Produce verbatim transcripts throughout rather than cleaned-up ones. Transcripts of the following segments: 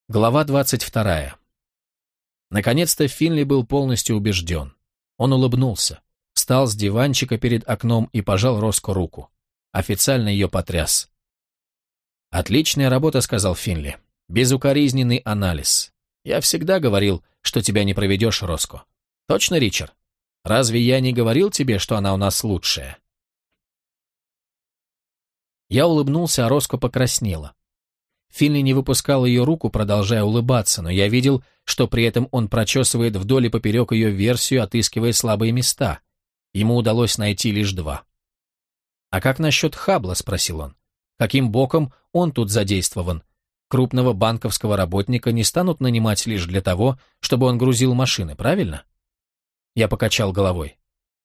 Глава двадцать вторая. Наконец-то Финли был полностью убежден. Он улыбнулся, встал с диванчика перед окном и пожал Роско руку. Официально ее потряс. «Отличная работа», — сказал Финли. «Безукоризненный анализ. Я всегда говорил, что тебя не проведешь, Роско. Точно, Ричард? Разве я не говорил тебе, что она у нас лучшая?» Я улыбнулся, а Роско покраснела. Финли не выпускал ее руку, продолжая улыбаться, но я видел, что при этом он прочесывает вдоль и поперек ее версию, отыскивая слабые места. Ему удалось найти лишь два. «А как насчет Хаббла?» — спросил он. «Каким боком он тут задействован? Крупного банковского работника не станут нанимать лишь для того, чтобы он грузил машины, правильно?» Я покачал головой.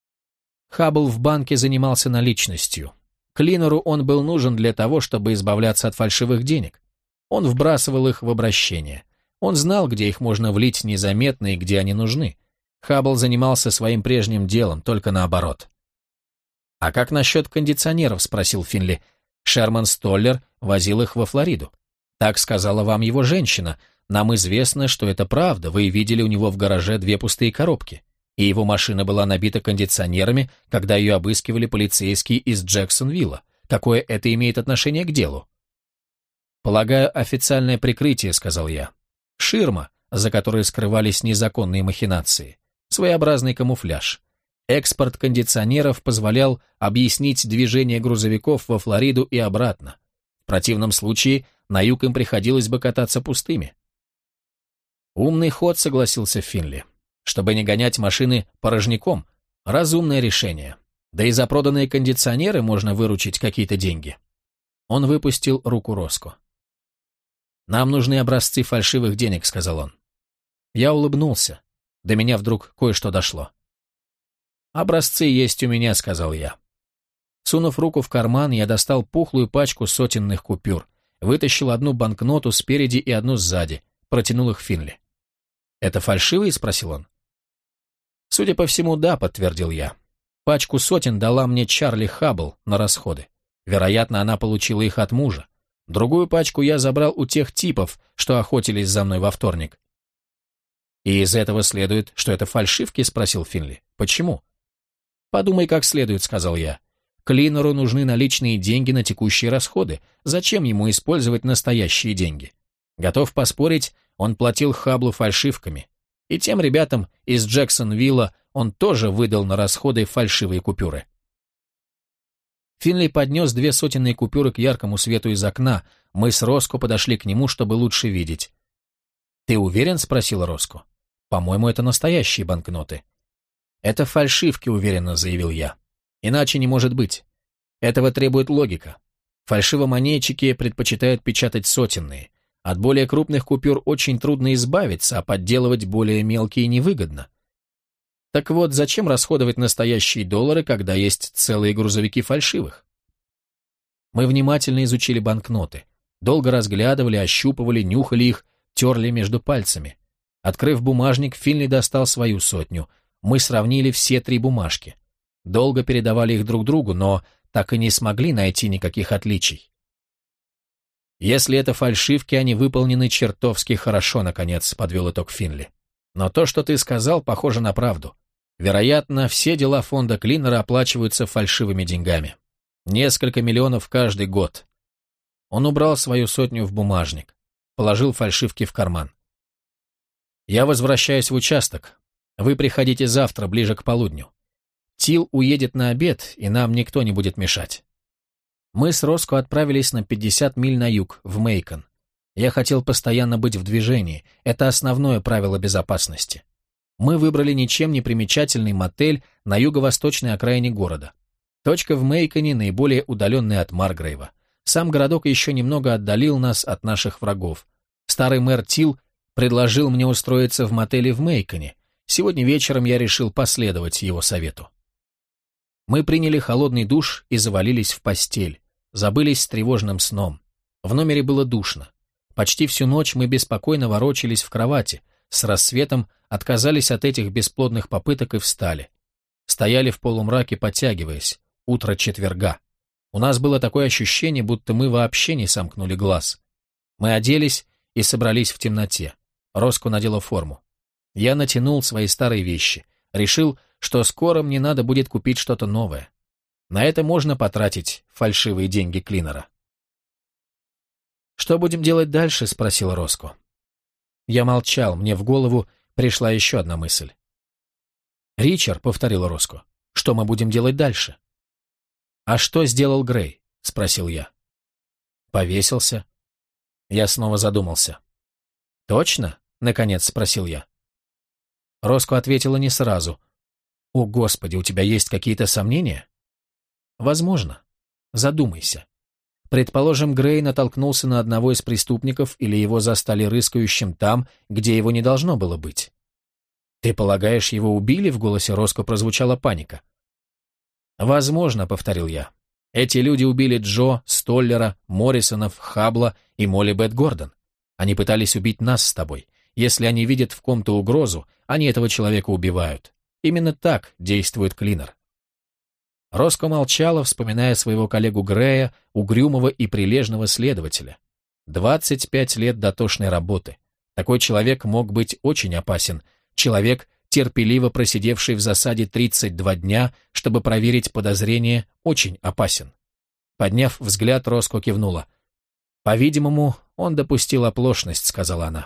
Хаббл в банке занимался наличностью. Клинеру он был нужен для того, чтобы избавляться от фальшивых денег. Он вбрасывал их в обращение. Он знал, где их можно влить незаметно и где они нужны. Хаббл занимался своим прежним делом, только наоборот. «А как насчет кондиционеров?» — спросил Финли. «Шерман Столлер возил их во Флориду. Так сказала вам его женщина. Нам известно, что это правда. Вы видели у него в гараже две пустые коробки. И его машина была набита кондиционерами, когда ее обыскивали полицейские из Джексонвилла. Какое это имеет отношение к делу?» «Полагаю, официальное прикрытие», — сказал я. «Ширма, за которой скрывались незаконные махинации. Своеобразный камуфляж. Экспорт кондиционеров позволял объяснить движение грузовиков во Флориду и обратно. В противном случае на юг им приходилось бы кататься пустыми». «Умный ход», — согласился Финли. «Чтобы не гонять машины порожняком. Разумное решение. Да и за проданные кондиционеры можно выручить какие-то деньги». Он выпустил руку Роско. «Нам нужны образцы фальшивых денег», — сказал он. Я улыбнулся. До меня вдруг кое-что дошло. «Образцы есть у меня», — сказал я. Сунув руку в карман, я достал пухлую пачку сотенных купюр, вытащил одну банкноту спереди и одну сзади, протянул их Финли. «Это фальшивые?» — спросил он. «Судя по всему, да», — подтвердил я. «Пачку сотен дала мне Чарли Хаббл на расходы. Вероятно, она получила их от мужа. Другую пачку я забрал у тех типов, что охотились за мной во вторник». «И из этого следует, что это фальшивки?» — спросил Финли. «Почему?» «Подумай как следует», — сказал я. «Клинеру нужны наличные деньги на текущие расходы. Зачем ему использовать настоящие деньги? Готов поспорить, он платил Хабблу фальшивками. И тем ребятам из Джексонвилла он тоже выдал на расходы фальшивые купюры». Финли поднес две сотенные купюры к яркому свету из окна. Мы с Роско подошли к нему, чтобы лучше видеть. «Ты уверен?» — спросил Роско. «По-моему, это настоящие банкноты». «Это фальшивки», — уверенно заявил я. «Иначе не может быть. Этого требует логика. Фальшивомонетчики предпочитают печатать сотенные. От более крупных купюр очень трудно избавиться, а подделывать более мелкие невыгодно. Так вот, зачем расходовать настоящие доллары, когда есть целые грузовики фальшивых?» Мы внимательно изучили банкноты. Долго разглядывали, ощупывали, нюхали их, терли между пальцами. Открыв бумажник, Финли достал свою сотню. Мы сравнили все три бумажки. Долго передавали их друг другу, но так и не смогли найти никаких отличий. «Если это фальшивки, они выполнены чертовски хорошо», — наконец подвел итог Финли. «Но то, что ты сказал, похоже на правду. Вероятно, все дела фонда Клинера оплачиваются фальшивыми деньгами. Несколько миллионов каждый год». Он убрал свою сотню в бумажник, положил фальшивки в карман. «Я возвращаюсь в участок. Вы приходите завтра, ближе к полудню. Тил уедет на обед, и нам никто не будет мешать». Мы с Роско отправились на пятьдесят миль на юг, в Мейкон. Я хотел постоянно быть в движении, это основное правило безопасности. Мы выбрали ничем не примечательный мотель на юго-восточной окраине города. Точка в Мейконе наиболее удаленная от Маргрейва. Сам городок еще немного отдалил нас от наших врагов. Старый мэр Тил предложил мне устроиться в мотеле в Мейконе. Сегодня вечером я решил последовать его совету. Мы приняли холодный душ и завалились в постель. Забылись с тревожным сном. В номере было душно. Почти всю ночь мы беспокойно ворочались в кровати. С рассветом отказались от этих бесплодных попыток и встали. Стояли в полумраке, потягиваясь. Утро четверга. У нас было такое ощущение, будто мы вообще не сомкнули глаз. Мы оделись и собрались в темноте. Роско надела форму. Я натянул свои старые вещи. Решил, что скоро мне надо будет купить что-то новое. На это можно потратить фальшивые деньги Клинера. «Что будем делать дальше?» — спросил Роско. Я молчал, мне в голову пришла еще одна мысль. «Ричард», — повторил Роско, — «что мы будем делать дальше?» «А что сделал Грей?» — спросил я. «Повесился». Я снова задумался. «Точно?» — наконец спросил я. Роско ответила не сразу. «О, Господи, у тебя есть какие-то сомнения?» «Возможно. Задумайся. Предположим, Грей натолкнулся на одного из преступников или его застали рыскающим там, где его не должно было быть. Ты полагаешь, его убили?» — в голосе Роско прозвучала паника. «Возможно», — повторил я. «Эти люди убили Джо, Столлера, Моррисонов, Хабла и Молли Бет Гордон. Они пытались убить нас с тобой. Если они видят в ком-то угрозу, они этого человека убивают. Именно так действует Клинер». Роско молчала, вспоминая своего коллегу Грея, угрюмого и прилежного следователя. Двадцать пять лет дотошной работы. Такой человек мог быть очень опасен. Человек, терпеливо просидевший в засаде тридцать два дня, чтобы проверить подозрение, очень опасен. Подняв взгляд, Роско кивнула. «По-видимому, он допустил оплошность», — сказала она.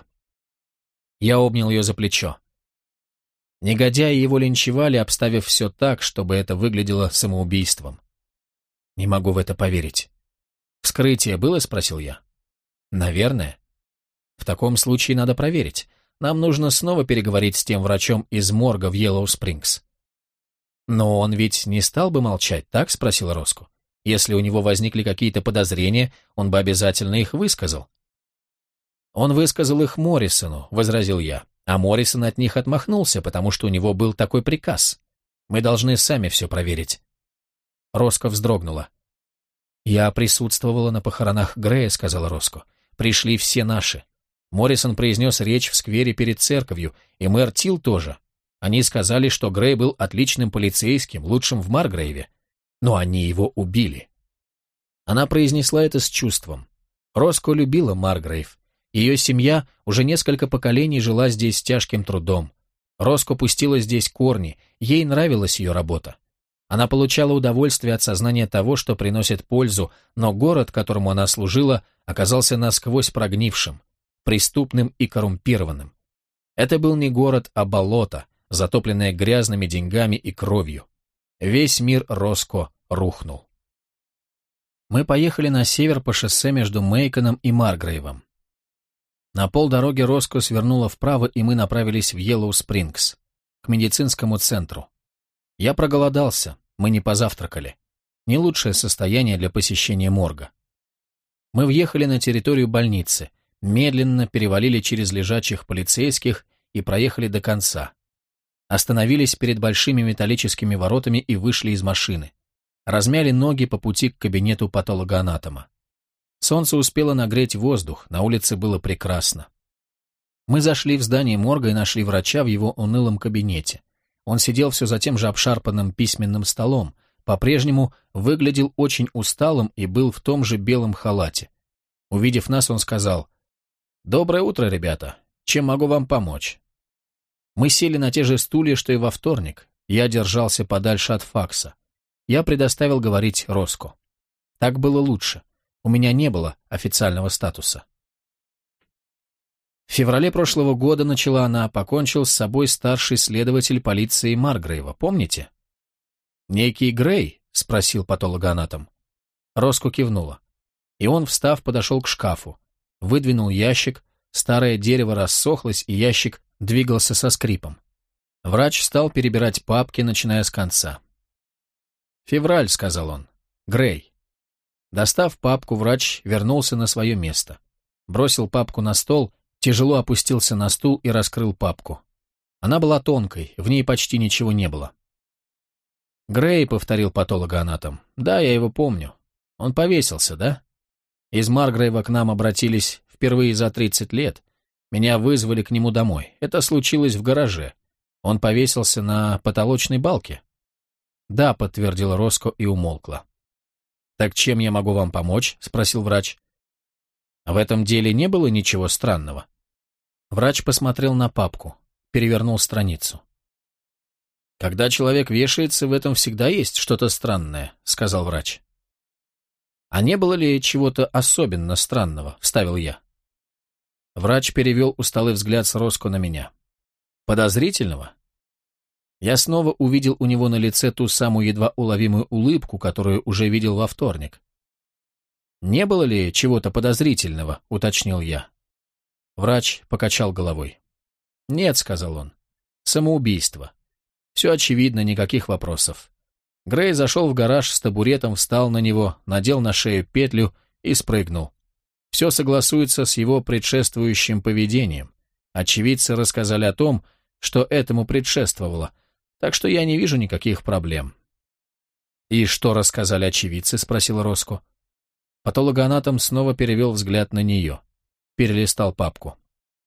Я обнял ее за плечо. Негодяи его линчевали, обставив все так, чтобы это выглядело самоубийством. Не могу в это поверить. «Вскрытие было?» — спросил я. «Наверное. В таком случае надо проверить. Нам нужно снова переговорить с тем врачом из морга в Йеллоу-Спрингс». «Но он ведь не стал бы молчать, так?» — спросила Роско. «Если у него возникли какие-то подозрения, он бы обязательно их высказал». «Он высказал их Моррисону», — возразил я. А Моррисон от них отмахнулся, потому что у него был такой приказ. Мы должны сами все проверить. Роско вздрогнула. «Я присутствовала на похоронах Грея», — сказала Роско. «Пришли все наши. Моррисон произнес речь в сквере перед церковью, и мэр Тилл тоже. Они сказали, что Грей был отличным полицейским, лучшим в Маргрейве. Но они его убили». Она произнесла это с чувством. Роско любила Маргрейв. Ее семья уже несколько поколений жила здесь с тяжким трудом. Роско пустила здесь корни, ей нравилась ее работа. Она получала удовольствие от сознания того, что приносит пользу, но город, которому она служила, оказался насквозь прогнившим, преступным и коррумпированным. Это был не город, а болото, затопленное грязными деньгами и кровью. Весь мир Роско рухнул. Мы поехали на север по шоссе между Мейконом и Маргрейвом. На полдороги Роско свернула вправо, и мы направились в Йеллоу-Спрингс, к медицинскому центру. Я проголодался, мы не позавтракали. Не лучшее состояние для посещения морга. Мы въехали на территорию больницы, медленно перевалили через лежачих полицейских и проехали до конца. Остановились перед большими металлическими воротами и вышли из машины. Размяли ноги по пути к кабинету патологоанатома. Солнце успело нагреть воздух, на улице было прекрасно. Мы зашли в здание морга и нашли врача в его унылом кабинете. Он сидел все за тем же обшарпанным письменным столом, по-прежнему выглядел очень усталым и был в том же белом халате. Увидев нас, он сказал: «Доброе утро, ребята. Чем могу вам помочь?» Мы сели на те же стулья, что и во вторник. Я держался подальше от факса. Я предоставил говорить Роско. Так было лучше. У меня не было официального статуса. В феврале прошлого года, начала она, покончил с собой старший следователь полиции Маргрейва, помните? «Некий Грей?» — спросил патологоанатом. Роско кивнула. И он, встав, подошел к шкафу, выдвинул ящик, старое дерево рассохлось, и ящик двигался со скрипом. Врач стал перебирать папки, начиная с конца. «Февраль», — сказал он. «Грей». Достав папку, врач вернулся на свое место. Бросил папку на стол, тяжело опустился на стул и раскрыл папку. Она была тонкой, в ней почти ничего не было. «Грей», — повторил патологоанатом. «Да, я его помню. Он повесился, да? Из Маргрейва к нам обратились впервые за тридцать лет. Меня вызвали к нему домой. Это случилось в гараже. Он повесился на потолочной балке». «Да», — подтвердила Роско и умолкла. «Так чем я могу вам помочь?» — спросил врач. В этом деле не было ничего странного. Врач посмотрел на папку, перевернул страницу. «Когда человек вешается, в этом всегда есть что-то странное», — сказал врач. «А не было ли чего-то особенно странного?» — вставил я. Врач перевел усталый взгляд с Роско на меня. «Подозрительного?» Я снова увидел у него на лице ту самую едва уловимую улыбку, которую уже видел во вторник. «Не было ли чего-то подозрительного?» — уточнил я. Врач покачал головой. «Нет», — сказал он, — «самоубийство. Все очевидно, никаких вопросов». Грей зашел в гараж с табуретом, встал на него, надел на шею петлю и спрыгнул. Все согласуется с его предшествующим поведением. Очевидцы рассказали о том, что этому предшествовало, так что я не вижу никаких проблем. «И что рассказали очевидцы?» — спросил Роско. Патологоанатом снова перевел взгляд на нее. Перелистал папку.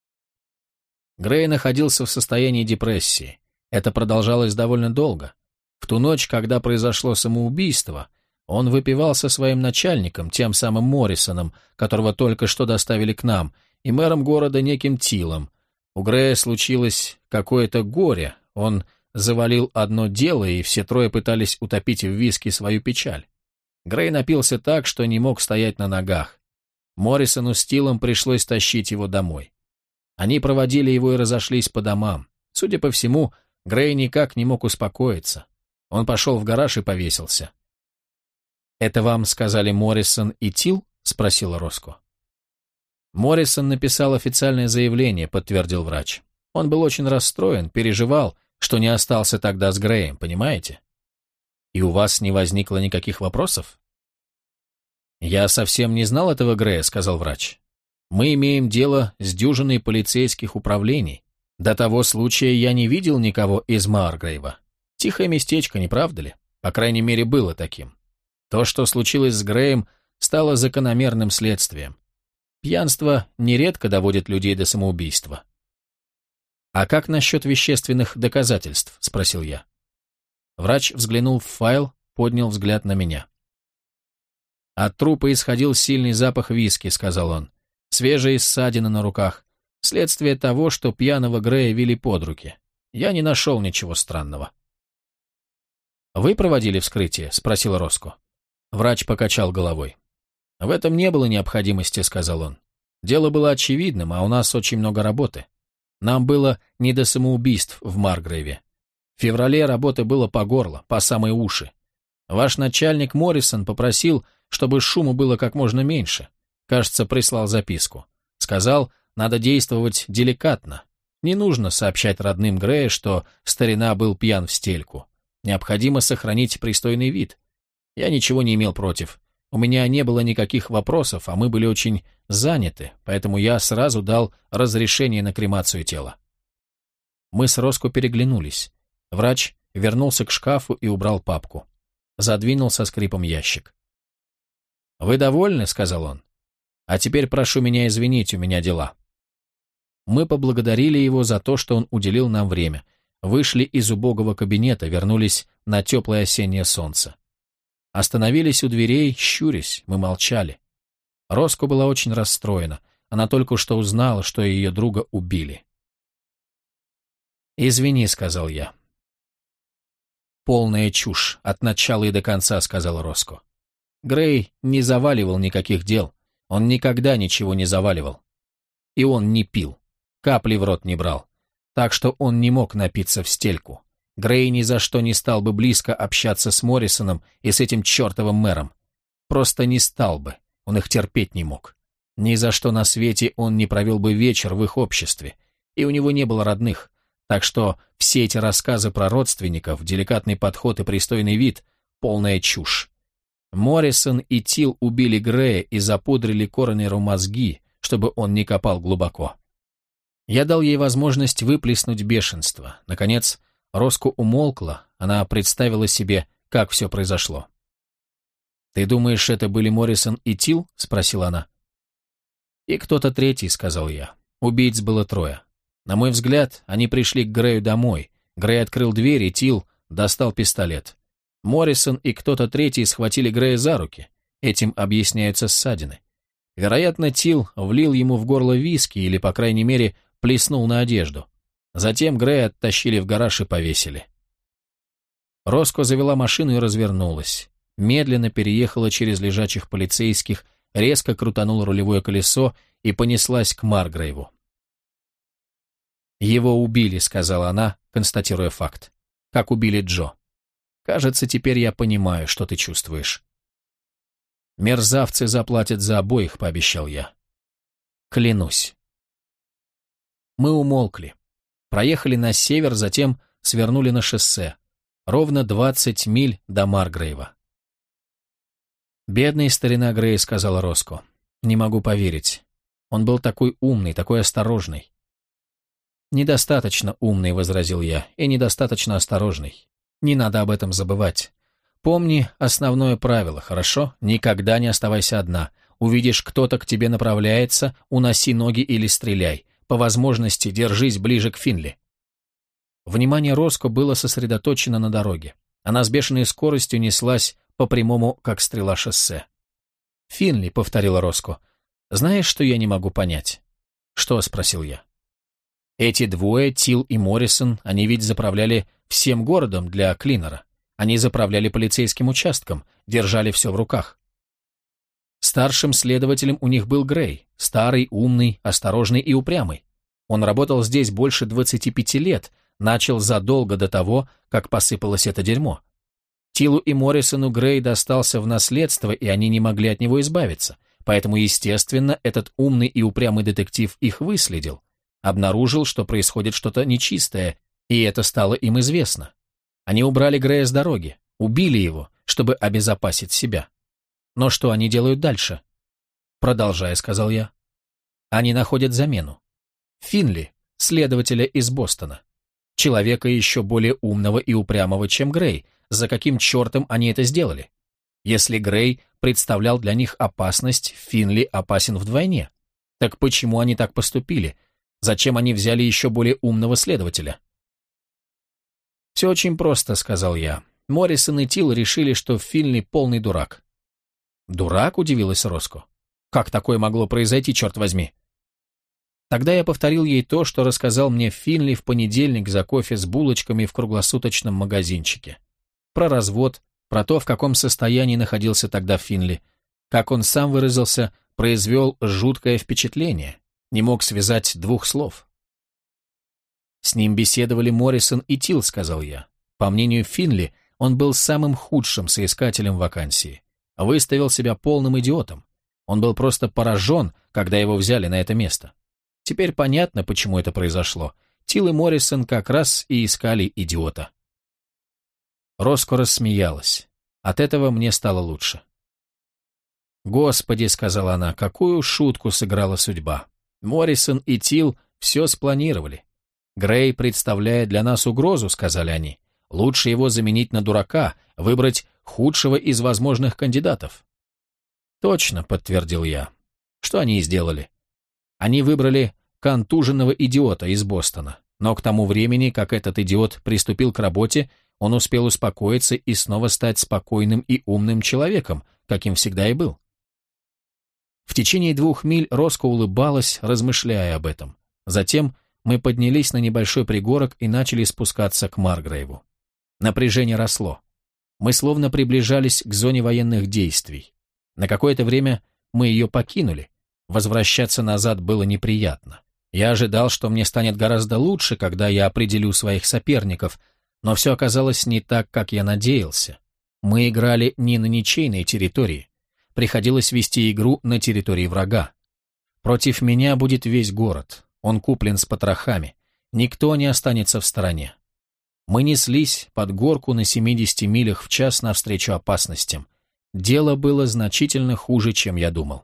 Грей находился в состоянии депрессии. Это продолжалось довольно долго. В ту ночь, когда произошло самоубийство, он выпивал со своим начальником, тем самым Моррисоном, которого только что доставили к нам, и мэром города неким Тилом. У Грея случилось какое-то горе, он завалил одно дело, и все трое пытались утопить в виски свою печаль. Грей напился так, что не мог стоять на ногах. Моррисону с Тилом пришлось тащить его домой. Они проводили его и разошлись по домам. Судя по всему, Грей никак не мог успокоиться. Он пошел в гараж и повесился. «Это вам сказали Моррисон и Тил?» — спросила Роско. «Моррисон написал официальное заявление», — подтвердил врач. «Он был очень расстроен, переживал, что не остался тогда с Греем, понимаете? И у вас не возникло никаких вопросов?» «Я совсем не знал этого Грея», — сказал врач. «Мы имеем дело с дюжиной полицейских управлений. До того случая я не видел никого из Маргрейва. Тихое местечко, не правда ли? По крайней мере, было таким. То, что случилось с Греем, стало закономерным следствием. Пьянство нередко доводит людей до самоубийства». «А как насчет вещественных доказательств?» — спросил я. Врач взглянул в файл, поднял взгляд на меня. «От трупа исходил сильный запах виски», — сказал он. «Свежие ссадины на руках. Следствие того, что пьяного Грея вели под руки. Я не нашел ничего странного». «Вы проводили вскрытие?» — спросил Роско. Врач покачал головой. «В этом не было необходимости», — сказал он. «Дело было очевидным, а у нас очень много работы. Нам было не до самоубийств в Маргрейве. В феврале работы было по горло, по самые уши. Ваш начальник Моррисон попросил, чтобы шуму было как можно меньше. Кажется, прислал записку. Сказал, надо действовать деликатно. Не нужно сообщать родным Грея, что старина был пьян в стельку. Необходимо сохранить пристойный вид. Я ничего не имел против. У меня не было никаких вопросов, а мы были очень заняты, поэтому я сразу дал разрешение на кремацию тела». Мы с Роско переглянулись. Врач вернулся к шкафу и убрал папку. Задвинул со скрипом ящик. «Вы довольны?» — сказал он. «А теперь прошу меня извинить, у меня дела». Мы поблагодарили его за то, что он уделил нам время. Вышли из убогого кабинета, вернулись на теплое осеннее солнце. Остановились у дверей, щурясь, мы молчали. Роско была очень расстроена. Она только что узнала, что ее друга убили. «Извини», — сказал я. «Полная чушь, от начала и до конца», — сказал Роско. «Грей не заваливал никаких дел. Он никогда ничего не заваливал. И он не пил, капли в рот не брал. Так что он не мог напиться в стельку. Грей ни за что не стал бы близко общаться с Моррисоном и с этим чертовым мэром. Просто не стал бы, он их терпеть не мог. Ни за что на свете он не провел бы вечер в их обществе, и у него не было родных, так что все эти рассказы про родственников, деликатный подход и пристойный вид — полная чушь. Моррисон и Тил убили Грея и запудрили Коронеру мозги, чтобы он не копал глубоко. Я дал ей возможность выплеснуть бешенство. Наконец, Роско умолкла, она представила себе, как все произошло. «Ты думаешь, это были Моррисон и Тил?» — спросила она. «И кто-то третий», — сказал я. Убийц было трое. На мой взгляд, они пришли к Грею домой. Грей открыл дверь, и Тил достал пистолет. Моррисон и кто-то третий схватили Грея за руки. Этим объясняются ссадины. Вероятно, Тил влил ему в горло виски или, по крайней мере, плеснул на одежду. Затем Грея оттащили в гараж и повесили. Роско завела машину и развернулась. Медленно переехала через лежачих полицейских, резко крутанула рулевое колесо и понеслась к Маргрейву. «Его убили», — сказала она, констатируя факт. «Как убили Джо. Кажется, теперь я понимаю, что ты чувствуешь». «Мерзавцы заплатят за обоих», — пообещал я. «Клянусь». Мы умолкли. Проехали на север, затем свернули на шоссе. Ровно двадцать миль до Маргрейва. «Бедный старина Грей», — сказала Роско. «Не могу поверить. Он был такой умный, такой осторожный». «Недостаточно умный», — возразил я, — «и недостаточно осторожный. Не надо об этом забывать. Помни основное правило, хорошо? Никогда не оставайся одна. Увидишь, кто-то к тебе направляется, уноси ноги или стреляй. По возможности держись ближе к Финли». Внимание Роско было сосредоточено на дороге. Она с бешеной скоростью неслась по прямому, как стрела, шоссе. «Финли», — повторила Роско, — «знаешь, что я не могу понять?» «Что?» — спросил я. «Эти двое, Тил и Моррисон, они ведь заправляли всем городом для Клинера. Они заправляли полицейским участком, держали все в руках. Старшим следователем у них был Грей, старый, умный, осторожный и упрямый. Он работал здесь больше двадцати пяти лет, начал задолго до того, как посыпалось это дерьмо. Тилу и Моррисону Грей достался в наследство, и они не могли от него избавиться, поэтому, естественно, этот умный и упрямый детектив их выследил, обнаружил, что происходит что-то нечистое, и это стало им известно. Они убрали Грея с дороги, убили его, чтобы обезопасить себя. Но что они делают дальше? «Продолжай», — сказал я. «Они находят замену. Финли, следователя из Бостона. Человека еще более умного и упрямого, чем Грей. За каким чертом они это сделали? Если Грей представлял для них опасность, Финли опасен вдвойне. Так почему они так поступили? Зачем они взяли еще более умного следователя?» «Все очень просто», — сказал я. «Моррисон и Тил решили, что Финли полный дурак». «Дурак?» — удивилась Роско. «Как такое могло произойти, черт возьми?» Тогда я повторил ей то, что рассказал мне Финли в понедельник за кофе с булочками в круглосуточном магазинчике. Про развод, про то, в каком состоянии находился тогда Финли. Как он сам выразился, произвел жуткое впечатление. Не мог связать двух слов. «С ним беседовали Моррисон и Тил», — сказал я. По мнению Финли, он был самым худшим соискателем вакансии. Выставил себя полным идиотом. Он был просто поражен, когда его взяли на это место. Теперь понятно, почему это произошло. Тил и Моррисон как раз и искали идиота. Роско рассмеялась. От этого мне стало лучше. «Господи», — сказала она, — «какую шутку сыграла судьба. Моррисон и Тил все спланировали. Грей представляет для нас угрозу», — сказали они. «Лучше его заменить на дурака, выбрать худшего из возможных кандидатов». «Точно», — подтвердил я. «Что они и сделали. Они выбрали контуженного идиота из Бостона, но к тому времени, как этот идиот приступил к работе, он успел успокоиться и снова стать спокойным и умным человеком, каким всегда и был». В течение двух миль Роско улыбалась, размышляя об этом. Затем мы поднялись на небольшой пригорок и начали спускаться к Маргрейву. Напряжение росло. Мы словно приближались к зоне военных действий. На какое-то время мы ее покинули. Возвращаться назад было неприятно. Я ожидал, что мне станет гораздо лучше, когда я определю своих соперников, но все оказалось не так, как я надеялся. Мы играли не на ничейной территории. Приходилось вести игру на территории врага. Против меня будет весь город. Он куплен с потрохами. Никто не останется в стороне. Мы неслись под горку на семидесяти милях в час навстречу опасностям. Дело было значительно хуже, чем я думал.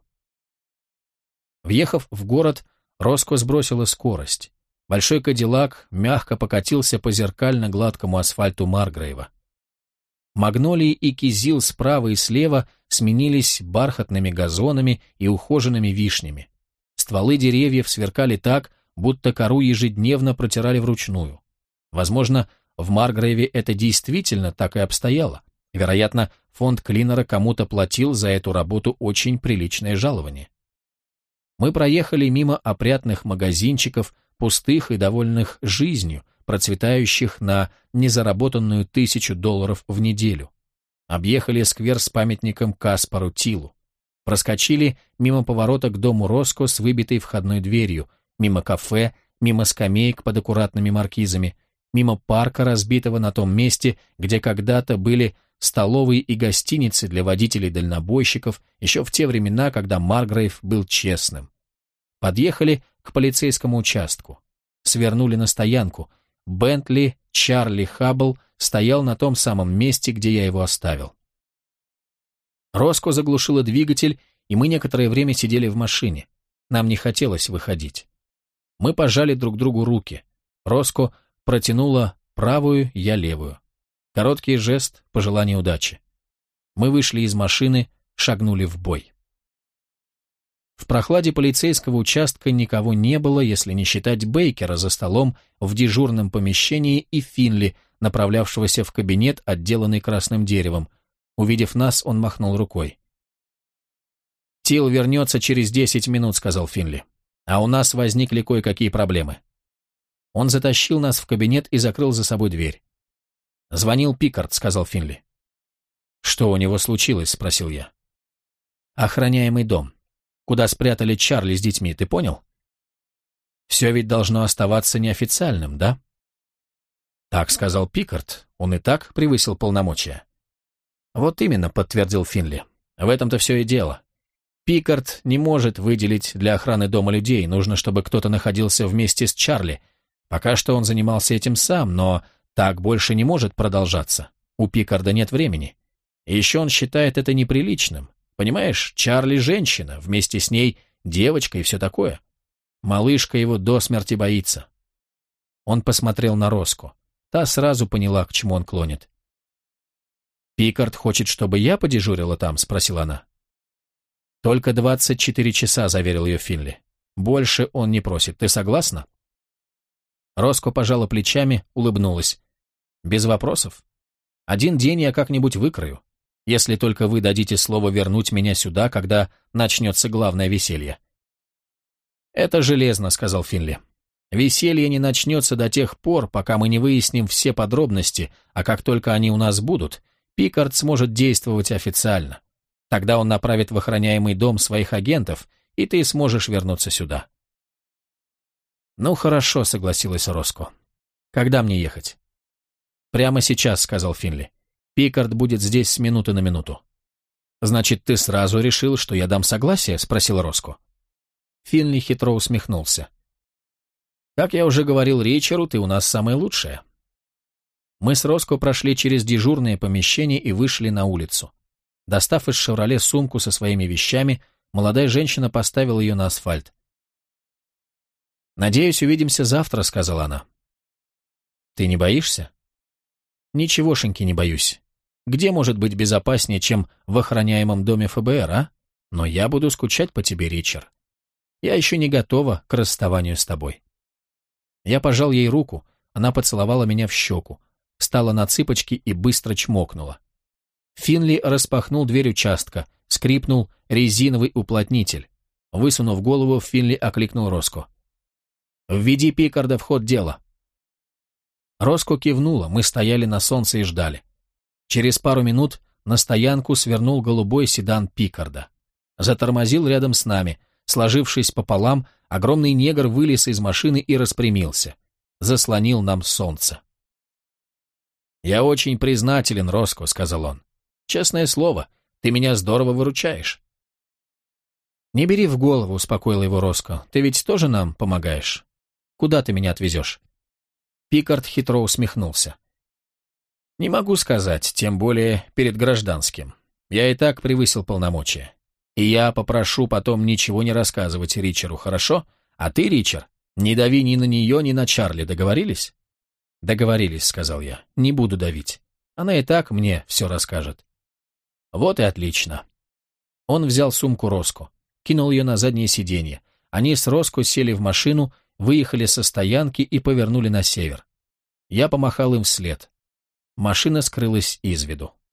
Въехав в город, Роско сбросила скорость. Большой кадиллак мягко покатился по зеркально-гладкому асфальту Маргрейва. Магнолии и кизил справа и слева сменились бархатными газонами и ухоженными вишнями. Стволы деревьев сверкали так, будто кору ежедневно протирали вручную. Возможно, в Маргрейве это действительно так и обстояло. Вероятно, фонд Клинера кому-то платил за эту работу очень приличное жалование. Мы проехали мимо опрятных магазинчиков, пустых и довольных жизнью, процветающих на незаработанную тысячу долларов в неделю. Объехали сквер с памятником Каспару Тилу. Проскочили мимо поворота к дому Роско с выбитой входной дверью, мимо кафе, мимо скамеек под аккуратными маркизами, мимо парка, разбитого на том месте, где когда-то были столовые и гостиницы для водителей-дальнобойщиков, еще в те времена, когда Маргрейв был честным. Подъехали к полицейскому участку. Свернули на стоянку. Бентли Чарли Хаббл стоял на том самом месте, где я его оставил. Роско заглушила двигатель, и мы некоторое время сидели в машине. Нам не хотелось выходить. Мы пожали друг другу руки. Роско протянула правую, я левую. Короткий жест, пожелание удачи. Мы вышли из машины, шагнули в бой. В прохладе полицейского участка никого не было, если не считать Бейкера за столом в дежурном помещении и Финли, направлявшегося в кабинет, отделанный красным деревом. Увидев нас, он махнул рукой. «Тил вернется через десять минут», — сказал Финли. «А у нас возникли кое-какие проблемы». Он затащил нас в кабинет и закрыл за собой дверь. «Звонил Пикард», — сказал Финли. «Что у него случилось?» — спросил я. «Охраняемый дом. Куда спрятали Чарли с детьми, ты понял? Все ведь должно оставаться неофициальным, да?» «Так сказал Пикард. Он и так превысил полномочия». «Вот именно», — подтвердил Финли. «В этом-то все и дело. Пикард не может выделить для охраны дома людей, нужно, чтобы кто-то находился вместе с Чарли. Пока что он занимался этим сам, но так больше не может продолжаться. У Пикарда нет времени. И еще он считает это неприличным. Понимаешь, Чарли женщина, вместе с ней девочка и все такое. Малышка его до смерти боится». Он посмотрел на Роско. Та сразу поняла, к чему он клонит. «Пикард хочет, чтобы я подежурила там?» — спросила она. «Только двадцать четыре часа», — заверил ее Финли. «Больше он не просит. Ты согласна?» Роско пожала плечами, улыбнулась. «Без вопросов. Один день я как-нибудь выкрою, если только вы дадите слово вернуть меня сюда, когда начнется главное веселье». «Это железно», — сказал Финли. «Веселье не начнется до тех пор, пока мы не выясним все подробности, а как только они у нас будут, Пикард сможет действовать официально. Тогда он направит в охраняемый дом своих агентов, и ты сможешь вернуться сюда». «Ну хорошо», — согласилась Роско. «Когда мне ехать?» «Прямо сейчас», — сказал Финли. «Пикард будет здесь с минуты на минуту». «Значит, ты сразу решил, что я дам согласие?» — спросил Роско. Финли хитро усмехнулся. «Как я уже говорил Ричеру, ты у нас самая лучшая». Мы с Роско прошли через дежурное помещение и вышли на улицу. Достав из «Шевроле» сумку со своими вещами, молодая женщина поставила ее на асфальт. «Надеюсь, увидимся завтра», — сказала она. «Ты не боишься?» «Ничегошеньки не боюсь. Где может быть безопаснее, чем в охраняемом доме эф бэ эр, а? Но я буду скучать по тебе, Ричард. Я еще не готова к расставанию с тобой». Я пожал ей руку, она поцеловала меня в щеку, встала на цыпочки и быстро чмокнула. Финли распахнул дверь участка, скрипнул резиновый уплотнитель. Высунув голову, Финли окликнул Роско. «Введи Пикарда в ход дела». Роско кивнула, мы стояли на солнце и ждали. Через пару минут на стоянку свернул голубой седан Пикарда. Затормозил рядом с нами. Сложившись пополам, огромный негр вылез из машины и распрямился. Заслонил нам солнце. «Я очень признателен, Роско», — сказал он. «Честное слово, ты меня здорово выручаешь». «Не бери в голову», — успокоил его Роско. «Ты ведь тоже нам помогаешь. Куда ты меня отвезешь?» Пикард хитро усмехнулся. «Не могу сказать, тем более перед гражданским. Я и так превысил полномочия. И я попрошу потом ничего не рассказывать Ричеру, хорошо? А ты, Ричард, не дави ни на нее, ни на Чарли, договорились?» «Договорились», — сказал я. «Не буду давить. Она и так мне все расскажет». «Вот и отлично». Он взял сумку Роско, кинул ее на заднее сиденье. Они с Роско сели в машину, выехали со стоянки и повернули на север. Я помахал им вслед. Машина скрылась из виду.